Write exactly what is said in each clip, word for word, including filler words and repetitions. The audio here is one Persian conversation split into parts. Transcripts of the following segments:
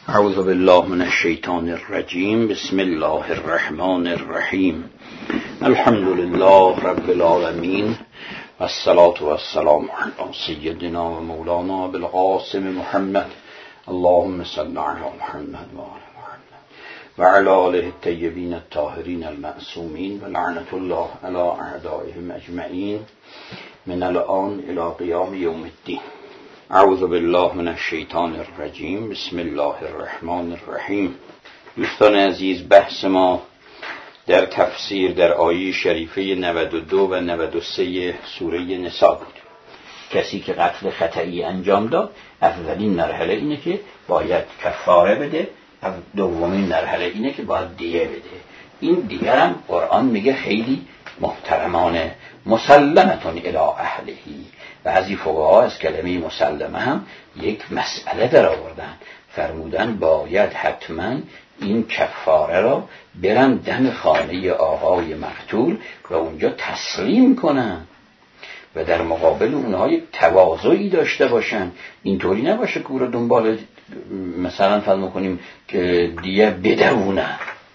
اعوذ بالله من الشیطان الرجیم. بسم الله الرحمن الرحیم. الحمد لله رب العالمین و الصلاة و السلام علی سیدنا و مولانا بالقاسم محمد. اللهم صل علی محمد و آل محمد و علی آله الطیبین الطاهرین المعصومین و لعنت الله علی اعدائهم اجمعین من الان الی قیام یوم الدین. اعوذ بالله من الشیطان الرجیم. بسم الله الرحمن الرحیم. دوستان عزیز، بحث ما در تفسیر در آیه شریفه نود و دو و نود و سه سوره نساء بود. کسی که قتل خطئی انجام داد، اولین مرحله اینه که باید کفاره بده، دومین مرحله اینه که باید دیه بده. این دیگه هم قرآن میگه خیلی محترمانه، مسلمتون الی اهلهی. بعضی فقها از کلمه مسلمه هم یک مسئله در آوردن، فرمودن باید حتما این کفاره را برن دم خانه آقای مقتول و اونجا تسلیم کنن و در مقابل اونها یک تواضعی داشته باشن. اینطوری نباشه که او را دنبال مثلا فرض کنیم که دیه بدونن،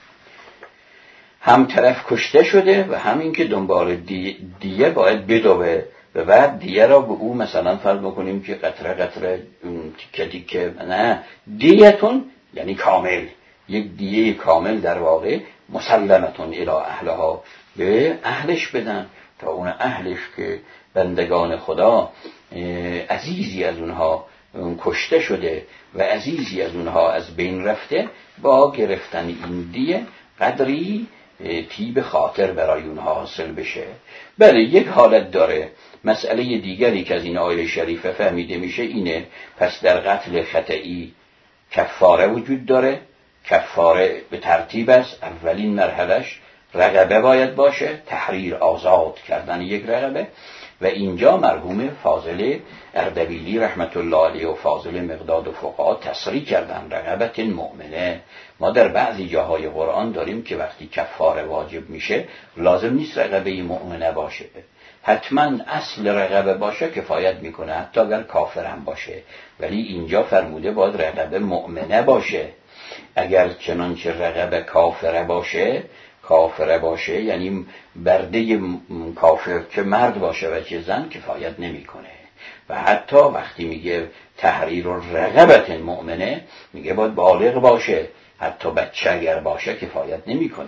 هم طرف کشته شده و هم این که دنبال دیه, دیه باید بدوه و بعد دیه را به او مثلا فرض بکنیم که قطره قطره تیکه تیکه. نه، دیتون یعنی کامل، یک دیه کامل در واقع مسلمتون الی اهلها، به اهلش بدن تا اون اهلش که بندگان خدا عزیزی از اونها کشته شده و عزیزی از اونها از بین رفته، با گرفتن این دیه قدری طیب خاطر برای اونها حاصل بشه. بله، یک حالت داره. مسئله دیگری که از این آیه شریفه فهمیده میشه اینه، پس در قتل خطئی کفاره وجود داره. کفاره به ترتیب است. اولین مرحلهش رقبه باید باشه، تحریر آزاد کردن یک رقبه. و اینجا مرحوم فاضل اردبیلی رحمت الله علیه و فاضل مقداد و فقها تصریح کردن رقبت مؤمنه. ما در بعضی جاهای قرآن داریم که وقتی کفاره واجب میشه لازم نیست رقبه مؤمنه باشه، حتما اصل رقبه باشه کفایت میکنه، حتی اگر کافر هم باشه. ولی اینجا فرموده باید رقبه مؤمنه باشه. اگر چنانچه رقبه کافره باشه کافره باشه یعنی برده کافر که مرد باشه و چه زن کفایت نمیکنه. و حتی وقتی میگه تحریر رقبت مؤمنه میگه باید بالغ باشه، حتی بچه اگر باشه کفایت نمیکنه.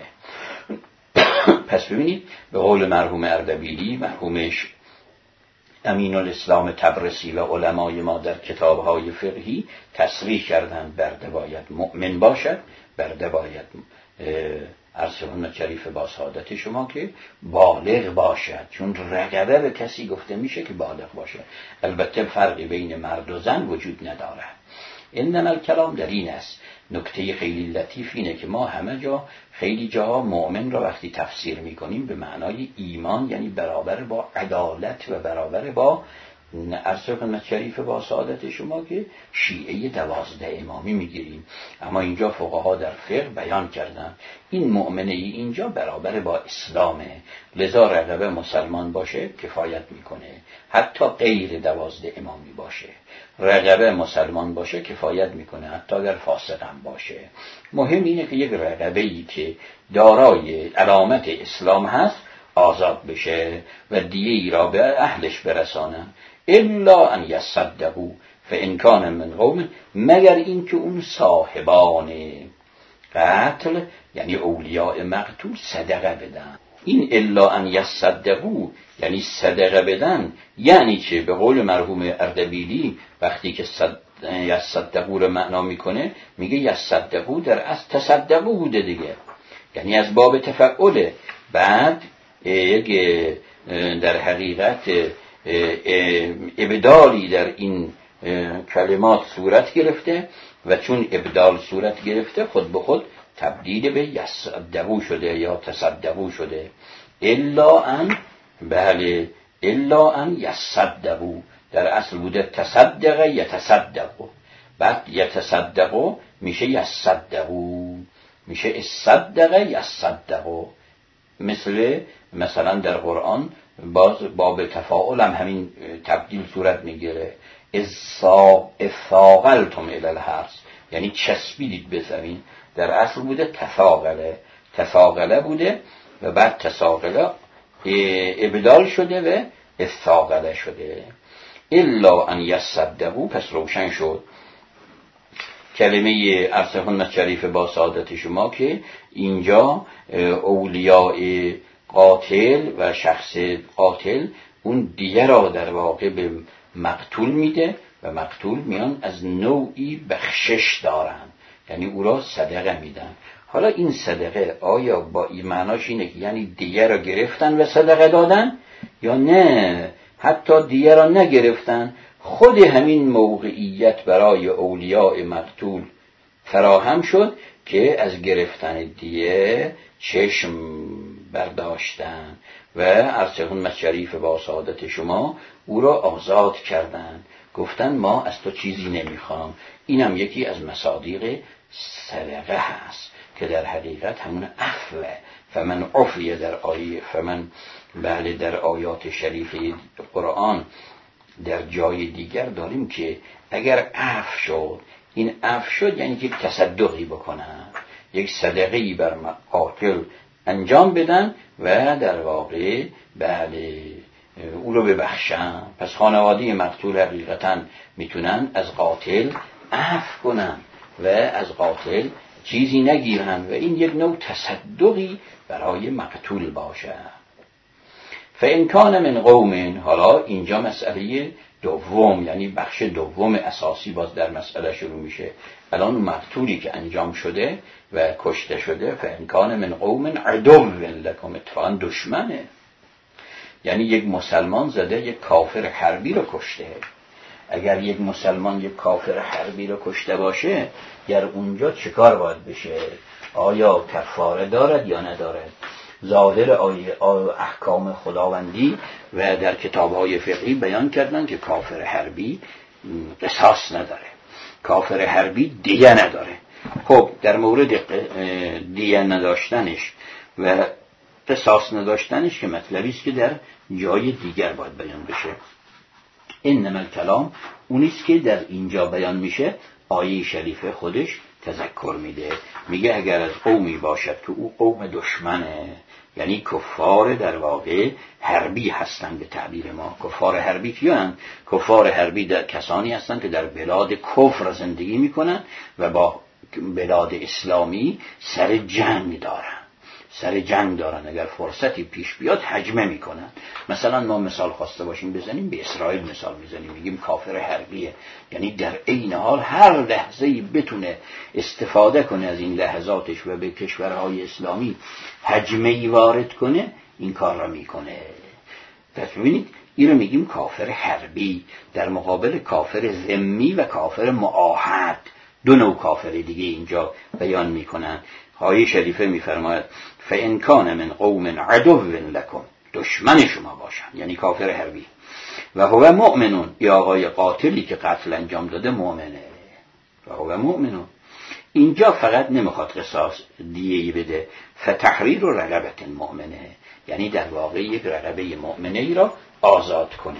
پس ببینید به قول مرحوم اردبیلی، مرحومش امین الاسلام تبرسی و علمای ما در کتابهای فقهی تصریح کردن برده باید مؤمن باشد، برده باید عرض سنت شریف با سعادت شما که بالغ باشد، چون رقبه به کسی گفته میشه که بالغ باشه. البته فرقی بین مرد و زن وجود ندارد. انما الکلام در این است. نکته خیلی لطیف اینه که ما همه جا خیلی جاها مؤمن را وقتی تفسیر میکنیم به معنای ایمان، یعنی برابر با عدالت و برابر با عرض سنت شریف با سعادت شما که شیعه دوازده امامی میگیریم. اما اینجا فقها در فقه بیان کردن این مؤمنه ای اینجا برابر با اسلامه، لذا رقبه مسلمان باشه کفایت میکنه، حتی غیر دوازده امامی باشه. رقبه مسلمان باشه کفایت میکنه، حتی اگر فاسق هم باشه. مهم اینه که یک رقبه ای که دارای علامت اسلام هست آزاد بشه و دیه ای را به اهلش برسانن. الا ان یصدقوا فان کان من قوم، مگر این که اون صاحبان قتل یعنی اولیاء مقتول صدقه بدن. این الا ان یصدقوا یعنی صدقه بدن، یعنی چه؟ به قول مرحوم اردبیلی وقتی که یصدقوا رو معنا میکنه میگه یصدقوا در از تصدقوا بوده دیگه، یعنی از باب تفعله. بعد یک در حقیقت ابدالی در این کلمات صورت گرفته و چون ابدال صورت گرفته خود به خود تبدیل به یصدقوا شده یا تصدقوا شده. الا ان، بله، الا ان یصدقوا در اصل بوده تصدق یتصدقوا، بعد یتصدقوا میشه یصدقوا، میشه اصدق یصدقوا. مثل مثلا در قرآن باز باب تفاعل هم همین تبدیل صورت میگیره. اذا ثاقلتم الی الحرث، یعنی چسبیدید به زمین. در اصل بوده تفاقله، تفاقله بوده و بعد تساقله ابدال شده و استاقله شده. الا ان یصدقوا، پس روشن شد کلمه ارسهن شریف با سعادت شما که اینجا اولیاء قاتل و شخص قاتل اون دیه را در واقع به مقتول میده و مقتول میان از نوعی بخشش دارن، یعنی او را صدقه میدن. حالا این صدقه آیا با این معناش اینه که یعنی دیه را گرفتن و صدقه دادن، یا نه حتی دیه را نگرفتن، خود همین موقعیت برای اولیاء مقتول فراهم شد که از گرفتن دیه چشم برداشتن و ارسهن شریف با سعادت شما او را آزاد کردن، گفتن ما از تو چیزی نمیخوام. اینم یکی از مصادیق صدقه هست که در حقیقت همون عفو. فمن عفی در آیه فمن بله در آیات شریف قرآن در جای دیگر داریم که اگر عفو شد، این عفو شد یعنی که تصدقی بکنن، یک صدقه‌ای بر قاتل انجام بدن و در واقع بله او رو ببخشن. پس خانواده مقتول حقیقتا میتونن از قاتل عفو کنن و از قاتل چیزی نگیرن و این یک نوع تصدقی برای مقتول باشه. فإن کان من قوم، حالا اینجا مسئله دوم یعنی بخش دوم اساسی باز در مسئله شروع میشه. الان مقتولی که انجام شده و کشته شده، فإن کان من قوم عدو لکم، اتفاقا دشمنه، یعنی یک مسلمان زده یک کافر حربی رو کشته. اگر یک مسلمان یک کافر حربی رو کشته باشه، در اونجا چیکار باید بشه؟ آیا کفاره دارد یا ندارد؟ ظاهر آیه احکام خداوندی و در کتاب‌های فقهی بیان کردن که کافر حربی قصاص نداره، کافر حربی دیه نداره. خب در مورد دیه نداشتنش و قصاص نداشتنش که مطلبی است که در جای دیگر باید بیان بشه. انما الکلام اونیست که در اینجا بیان میشه، آیه شریف خودش تذکر میده، میگه اگر از قومی باشد که او قوم دشمنه، یعنی کفار در واقع حربی هستن به تعبیر ما. کفار حربی کیان؟ کفار حربی در کسانی هستن که در بلاد کفر زندگی میکنن و با بلاد اسلامی سر جنگ دارن، سر جنگ دارن، اگر فرصتی پیش بیاد هجمه میکنن. مثلا ما مثال خواسته باشیم بزنیم، به اسرائیل مثال میزنیم، میگیم کافر حربیه، یعنی در عین حال هر لحظه‌ای بتونه استفاده کنه از این لحظاتش و به کشورهای اسلامی هجمه‌ای وارد کنه، این کار را میکنه. پس ببینید این رو میگیم کافر حربی در مقابل کافر ذمی و کافر معاهد. دو نوع کافر دیگه اینجا بیان میکنن. آیه شریفه میفرماید فإن کان من قوم عدو لکم، دشمن شما باشن، یعنی کافر حربی، و هو مؤمنون، یا آقای قاتلی که قتل انجام داده مؤمنه، و هو مؤمنون. اینجا فقط نمیخواد قصاص دیهی بده، فتحریر و رقبت مؤمنه، یعنی در واقع یک رقبه مؤمنه ای را آزاد کنه.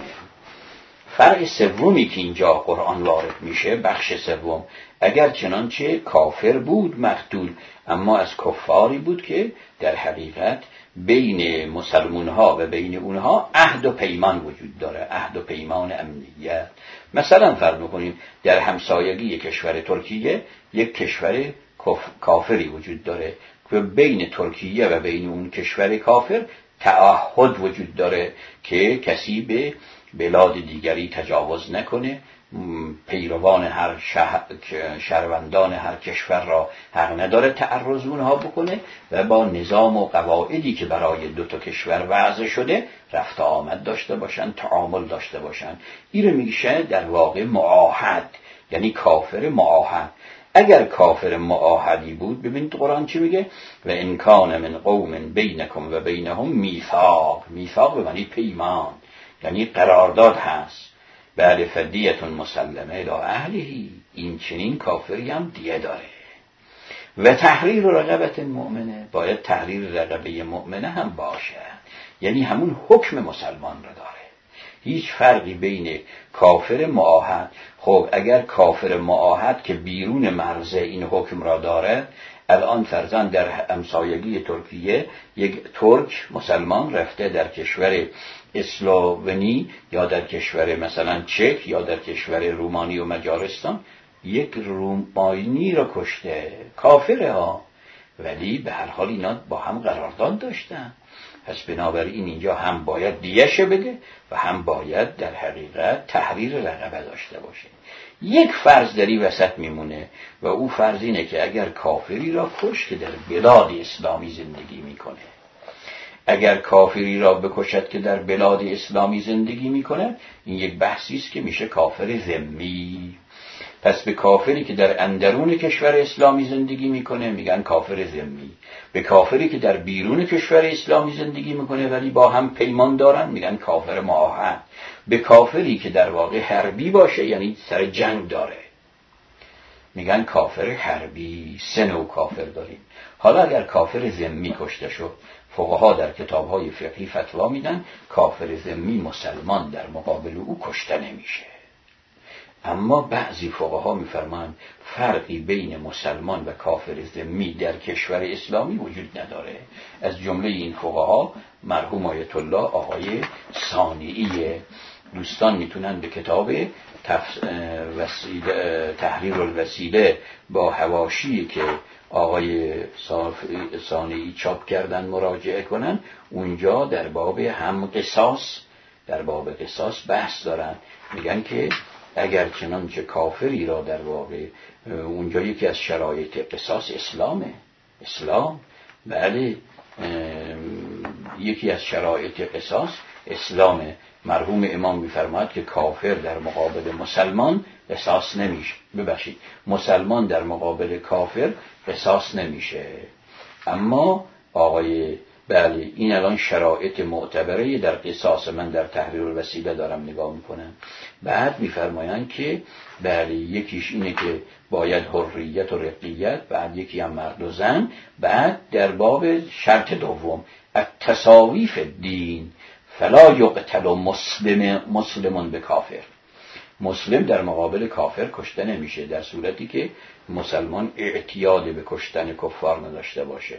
فرق سومی که اینجا قرآن وارد میشه، بخش سوم، اگر چنانچه کافر بود مقتول، اما از کفاری بود که در حقیقت بین مسلمان ها و بین اونها عهد و پیمان وجود داره، عهد و پیمان امنیت. مثلا فرض می‌کنیم در همسایگی کشور ترکیه یک کشور کافری وجود داره که بین ترکیه و بین اون کشور کافر تعهد وجود داره که کسی به بلاد دیگری تجاوز نکنه، پیروان هر شهر، شهروندان هر کشور را حق نداره تعرض اونها بکنه و با نظام و قواعدی که برای دو تا کشور وضع شده رفت آمد داشته باشن، تعامل داشته باشن. این رو میشه در واقع معاهد، یعنی کافر معاهد. اگر کافر معاهدی بود، ببینید قرآن چی میگه؟ و ان کان من قوم بینکم و بینهم میثاق، میثاق به معنی پیمان، یعنی قرارداد هست. بله فدیتون مسلمه الی اهلهی، این چنین کافری هم دیه داره. و تحریر رقبت مؤمنه، باید تحریر رقبه مؤمنه هم باشه، یعنی همون حکم مسلمان رو داره، هیچ فرقی بین کافر معاهد، خب اگر کافر معاهد که بیرون مرز این حکم را داره، الان فرضاً در همسایگی ترکیه یک ترک مسلمان رفته در کشور اسلوونی یا در کشور مثلا چک یا در کشور رومانی و مجارستان یک رومانی را کشته، کافره ها، ولی به هر حال اینا با هم قرارداد داشتن. پس بنابراین اینجا هم باید دیه‌ش بده و هم باید در حقیقت تحریر رقبه داشته باشه. یک فرض دری وسط میمونه و او فرض اینه که اگر کافری را کش که در بلاد اسلامی زندگی میکنه، اگر کافری را بکشد که در بلاد اسلامی زندگی میکنه، این یک بحثی است که میشه کافر ذمی. پس به کافری که در اندرون کشور اسلامی زندگی میکنه میگن کافر ذمی، به کافری که در بیرون کشور اسلامی زندگی میکنه ولی با هم پیمان دارن میگن کافر معاهد، به کافری که در واقع حربی باشه یعنی سر جنگ داره میگن کافر حربی. سه نوع کافر داریم. حالا اگر کافر ذمی کشته شد، فقها در کتاب‌های فقهی فتوا میدن کافر ذمی مسلمان در مقابل او کشته نمیشه. اما بعضی فقها میفرمایند فرقی بین مسلمان و کافر ذمی در کشور اسلامی وجود نداره. از جمله این فقها مرحوم آیت الله آقای صانعی. دوستان میتونن به کتاب تف... وسیله... تحریر الوسیله با حواشی که آقای صانعی چاپ کردن مراجعه کنن. اونجا در باب هم قصاص در باب قصاص بحث دارن، میگن که اگر چنانچه کافری را در واقع اونجا یکی از شرایط قصاص اسلامه، اسلام بله یکی از شرایط قصاص اسلامه. مرحوم امام می‌فرماید که کافر در مقابل مسلمان قصاص نمیشه، ببخشید مسلمان در مقابل کافر قصاص نمیشه. اما آقای بله این الان شرایط معتبره در قصاص، من در تحریر الوسیله دارم نگاه میکنم. بعد میفرمایند که بله یکیش اینه که باید حریت و رقیت، بعد یکی هم مرد و زن، بعد در باب شرط دوم التساوی فی الدین فلا یقتل مسلم مسلمون به کافر، مسلم در مقابل کافر کشته نمیشه در صورتی که مسلمان اعتیاد به کشتن کفار نداشته باشه.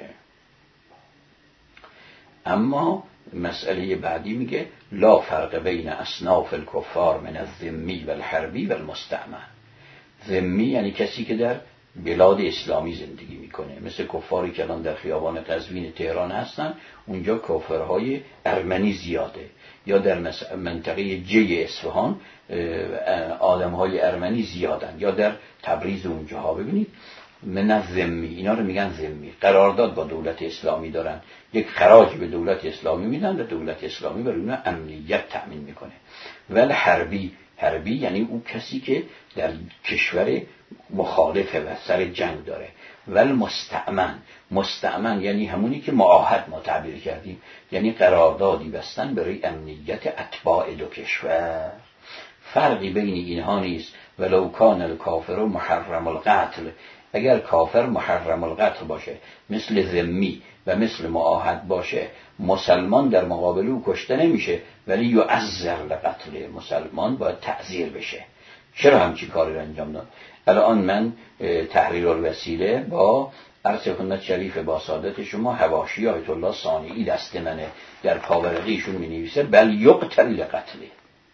اما مسئله بعدی میگه لا فرق بین اصناف الکفار من الذمی و الحربی و المستعمر. ذمی یعنی کسی که در بلاد اسلامی زندگی میکنه، مثل کفاری که الان در خیابان قزوین تهران هستن، اونجا کفرهای ارمنی زیاده، یا در منطقه جی اصفهان آدمهای ارمنی زیادن، یا در تبریز اونجاها. ببینید من الذمی، اینا رو میگن ذمی، قرارداد با دولت اسلامی دارن، یک خراج به دولت اسلامی میدن و دولت اسلامی برای اونها امنیت تأمین میکنه. ولی حربی، حربی یعنی اون کسی که در کشور مخالفه و سر جنگ داره. ولی مستأمن، مستأمن یعنی همونی که معاهد ما تعبیر کردیم، یعنی قراردادی بستن برای امنیت اتباع دو کشور. فرقی بین اینها نیست. ولو کان الکافر محرم القتل، اگر کافر محرم القتل باشه مثل ذمی و مثل معاهد باشه، مسلمان در مقابل او کشته نمیشه، ولی یعذر لقتل، مسلمان باید تعذیر بشه. چرا همچی کاری رو انجام داد؟ الان من تحریر الوسیله با عرض خدمت شریف با سعادت شما حواشی آیت الله صانعی دست منه، در پاورقیشون می نویسه بل یقتل لقتله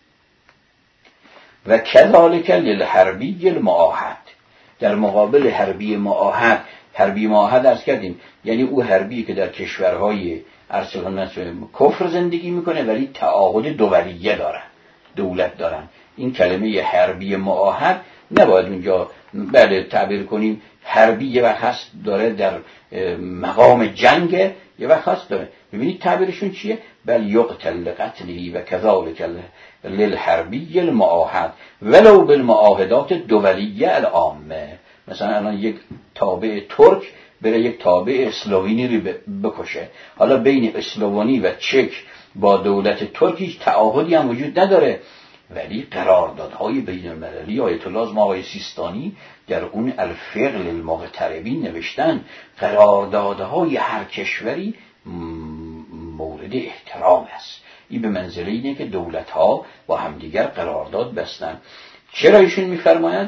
و کذالک للحربی المعاهد. در مقابل حربی معاهد، حربی معاهد عرض کردیم یعنی او حربی که در کشورهای عرض خدمت کفر زندگی میکنه ولی تعاهد دولیه دارن، دولت دارن. این کلمه حربی معاهد نباید اونجا بله تعبیر کنیم. حربی یه وقت هست داره در مقام جنگ، یه وقت هست داره. ببینید تعبیرشون چیه؟ بل یقتل لقتله و کذالک للحربی المعاهد ولو بالمعاهدات دولیه العامه. مثلا الان یک تابع ترک بره یک تابع اسلوونی رو بکشه، حالا بین اسلوونی و چک با دولت ترک هیچ تعاهدی هم وجود نداره، ولی قراردادهای بین المللی آیت الله از آقای سیستانی در اون الفقه للمغتربین نوشتن قراردادهای هر کشوری مورد احترام است. این به منزله اینه که دولت‌ها با همدیگر قرارداد بستن. چرا ایشون می‌فرمایند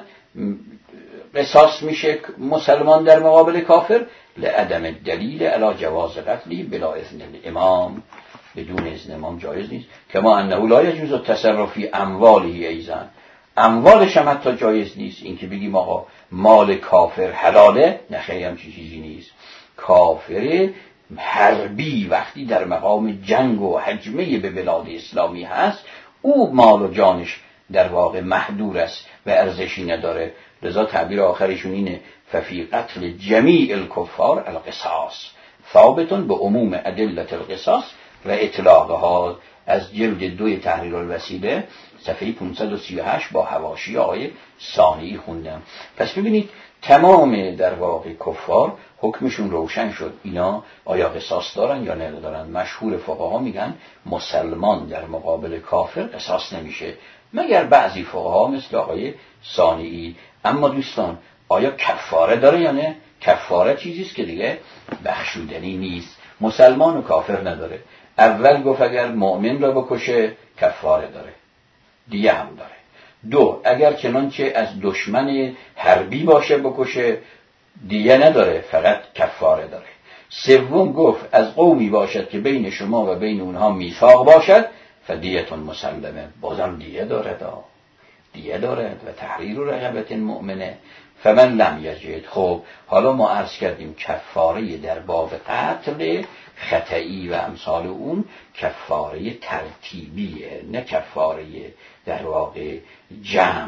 قصاص میشه مسلمان در مقابل کافر؟ لعدم دلیل علی جواز قتلی بلا اذن الامام، بدون اذن امام جایز نیست. کما انه لا یجوز التصرف فی امواله ایضا، اموالش هم حتی جایز نیست. این که بگیم آقا مال کافر حلاله، نه خیلی هم چیزی نیست. کافر حربی وقتی در مقام جنگ و هجمه به بلاد اسلامی هست، او مال و جانش در واقع محدود است و ارزشی نداره. لذا تعبیر آخرشون اینه ففی قتل جمیع الکفار القصاص ثابتون به عموم ادلت القصاص و اطلاقها، از جلد دوی تحریر الوسیله صفحه پانصد و سی و هشت با حواشی آقای ثانی خوندم. پس ببینید تمام در واقع کفار حکمشون روشن شد، اینا آیا قصاص دارن یا ندارن. مشهور فقها میگن مسلمان در مقابل کافر قصاص نمیشه مگر بعضی فقها مثل آقای ثانی. اما دوستان آیا کفاره داره یا نه؟ کفاره چیزیست که دیگه بخشودنی نیست. مسلمان و کافر نداره. اول گفت اگر مؤمن را بکشه کفاره داره، دیگه هم داره. دو، اگر چنانچه از دشمن حربی باشه بکشه دیگه نداره، فقط کفاره داره. سوم گفت از قومی باشد که بین شما و بین اونها میثاق باشد فدیتون مسلمه، بازم دیگه داره، دا دیگه داره و تحریر رقبت مؤمنه. فمن لم یجد، خب حالا ما عرض کردیم کفاره در باب قتل خطئی و امثال اون کفاره ترتیبیه، نه کفاره در واقع جمع.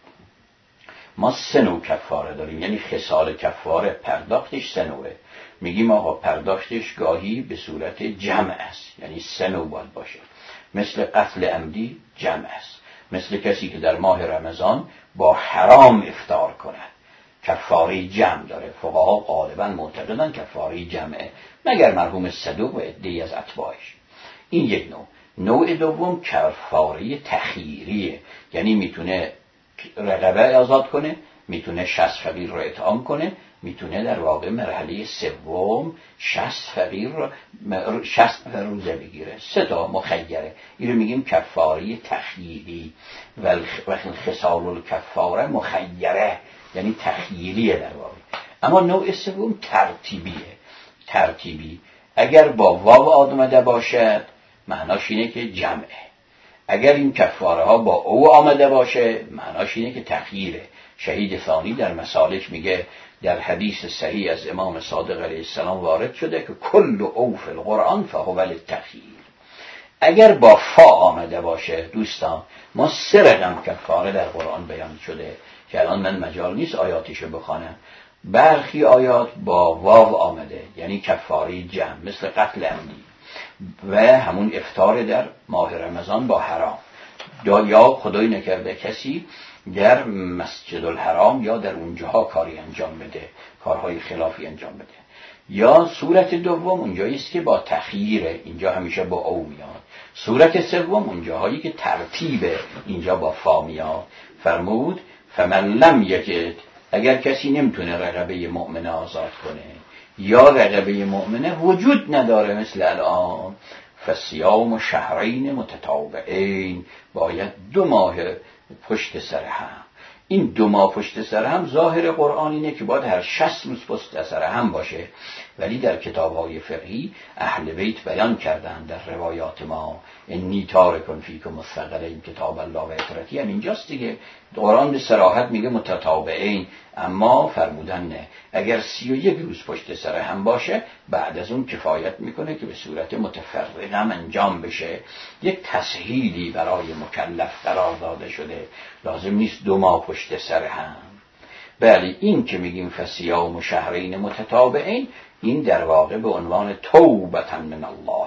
ما سه نوع کفاره داریم، یعنی خصال کفاره پرداختش سه نوعه. میگیم آقا پرداختش گاهی به صورت جمع است، یعنی سه نوع باید باشه. مثل قتل عمدی جمع است، مثل کسی که در ماه رمضان با حرام افطار کند کفاره جمع داره. فقها غالبا معتقدن کفاره جمعه مگر مرحوم صدوق و عده‌ای از اتباعش. این یک نوع. نوع دوم کفاره تخییریه، یعنی میتونه رقبه آزاد کنه، میتونه شصت فقیر رو اطعام کنه، میتونه در واقع مرحله سوم شصت فقیر رو شصت روزه بگیره. سه تا مخیره. این رو میگیم کفاره تخییری. و خصال الکفاره مخیره، یعنی تخییریه در واقع. اما نوع سوم ترتیبیه. ترتیبی اگر با واو آمده باشد معناش اینه که جمعه، اگر این کفاره ها با او آمده باشه معناش اینه که تخییره. شهید ثانی در مسالک میگه در حدیث صحیح از امام صادق علیه السلام وارد شده که کل او فی القرآن فهو للتخییر. اگر با فا آمده باشه دوستان، ما سه رقم کفاره در قرآن بیان شده که الان من مجال نیست آیاتیشو بخوانم. برخی آیات با واو آمده یعنی کفاره جمع، مثل قتل عمدی و همون افطار در ماه رمضان با حرام، یا خدای نکرده کسی در مسجد الحرام یا در اونجاها کاری انجام بده، کارهای خلافی انجام بده. یا صورت دوم اونجایی است که با تخییره، اینجا همیشه با او میاد. صورت سوم اونجاهایی که ترتیبه، اینجا با فا میاد. فرمود فمن لم یجد، اگر کسی نمیتونه رقبه مؤمنه آزاد کنه یا رقبه مؤمنه وجود نداره مثل الان، فصیام شهرین متتابعین، باید دو ماه پشت سر هم. این دو ماه پشت سر هم ظاهر قرآن اینه که باید هر شصت روز پشت سر هم باشه، ولی در کتاب‌های فقهی اهل بیت بیان کردن در روایات ما انی تارک فیکم الثقلین کتاب الله و اطرتی، هم اینجاست دیگه. قرآن به صراحت میگه متتابعین، اما فرمودن نه، اگر سی و یک روز پشت سر هم باشه بعد از اون کفایت میکنه که به صورت متفرق هم انجام بشه. یک تسهیلی برای مکلف قرار داده شده، لازم نیست دو ماه پشت سر هم. بله، این که میگیم فصیام و شهرین متتابعین، این در واقع به عنوان توبة من الله.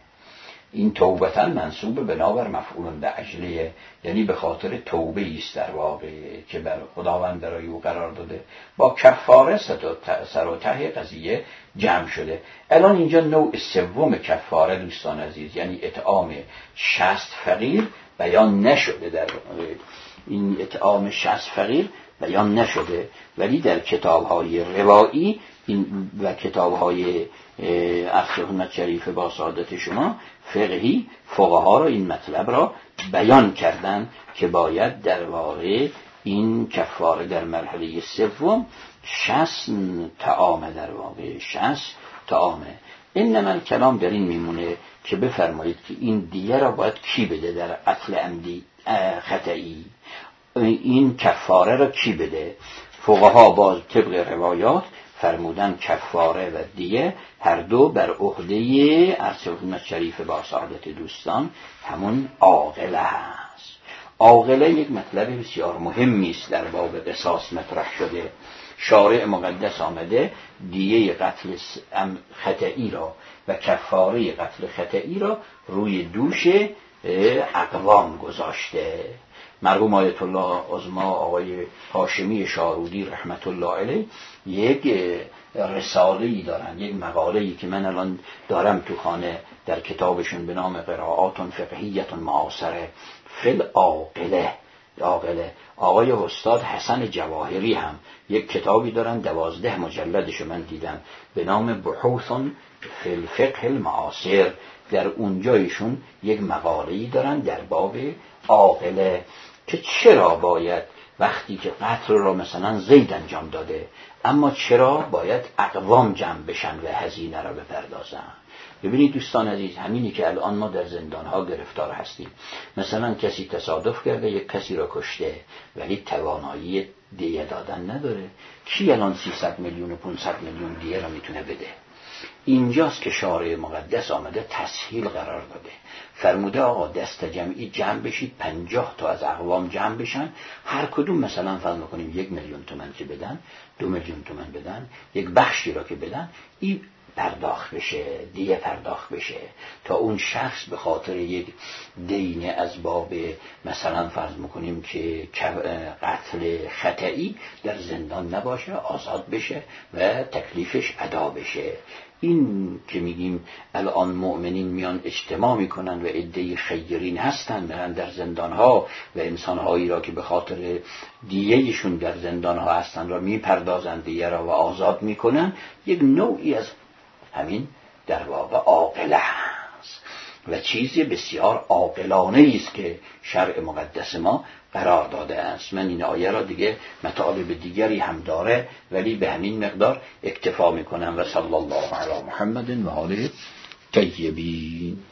این توبة منصوب بنابر مفعول به اجلیه، یعنی به خاطر توبه است در واقع که بر خداوند برای او قرار داده. با کفاره سر و ته قضیه جمع شده. الان اینجا نوع سوم کفاره دوستان عزیز، یعنی اطعام شصت فقیر بیان نشده. در این اطعام شصت فقیر بیان نشده، ولی در کتاب‌های روایی این و کتاب‌های ارشد شریف با سعادت شما فقهی فقها را این مطلب را بیان کردن که باید در واقع این کفاره در مرحله سوم شصت طعام در واقع شصت طعامه. انما کلام در این میمونه که بفرمایید که این دیه را باید کی بده در قتل عمدی خطئی، این کفاره را کی بده؟ فقها باز طبق روایات فرمودن کفاره و دیه هر دو بر عهده ارشد شریف با سعادت دوستان همون عاقله هست. عاقله یک مطلب بسیار مهمی است در باب قصاص مطرح شده. شارع مقدس آمده دیه قتل خطئی را و کفاره قتل خطئی را روی دوش اقوام گذاشته. مرحوم آیت الله عظما آقای هاشمی شارودی رحمت الله علیه یک رساله‌ای دارن، یک مقاله‌ای که من الان دارم تو خانه در کتابشون به نام قرائات فقهیه معاصره فی العاقله. عاقله آقای استاد حسن جواهری هم یک کتابی دارن، دوازده مجلدشو من دیدم، به نام بحوث فی الفقه المعاصر. در اونجایشون یک مقاله‌ای دارن در باب عاقله که چرا باید وقتی که قتل را مثلا زید انجام داده اما چرا باید اقوام جمع بشن و هزینه را بپردازن. ببینید دوستان عزیز، همینی که الان ما در زندانها گرفتار هستیم، مثلا کسی تصادف کرده یک کسی را کشته ولی توانایی دیه دادن نداره، کی الان سیصد میلیون و پانصد میلیون دیه را میتونه بده؟ اینجاست که شارع مقدس آمده تسهیل قرار داده، فرموده آقا دست جمعی جمع بشید، پنجاه تا از اقوام جمع بشن، هر کدوم مثلا فرض کنیم یک میلیون تومان که بدن، دو میلیون تومان بدن، یک بخشی را که بدن این پرداخت بشه، دیه پرداخت بشه، تا اون شخص به خاطر یک دین از باب مثلا فرض میکنیم که قتل خطئی در زندان نباشه، آزاد بشه و تکلیفش ادا بشه. این که میگیم الان مؤمنین میان اجتماع میکنن و عده خیرین هستن برن در زندانها و انسانهایی را که به خاطر دیهشون در زندانها هستن را میپردازن، دیه را و آزاد میکنن، یک نوعی از همین در واقع عاقله هست و چیزی بسیار عاقلانه است که شرع مقدس ما قرار داده است. من این آیه را دیگه مطالب دیگری هم داره ولی به همین مقدار اکتفا میکنم و صلی الله علی محمد و آله طیبین.